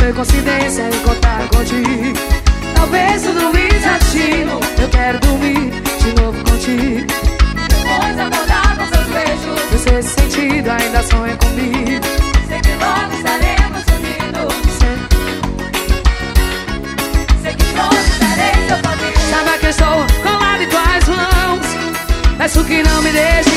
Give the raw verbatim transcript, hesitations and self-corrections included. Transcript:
foi coincidência encontrar contigo. Talvez tudo me desatino. Eu quero dormir de novo contigo. Depois acordar com seus beijos. Você esse sentido ainda sonha comigo. Sei que logo estaremos unidos. Sei, Sei que logo estarei seu caminho. Sabe que estou colado em tuas mãos. Peço que não me deixe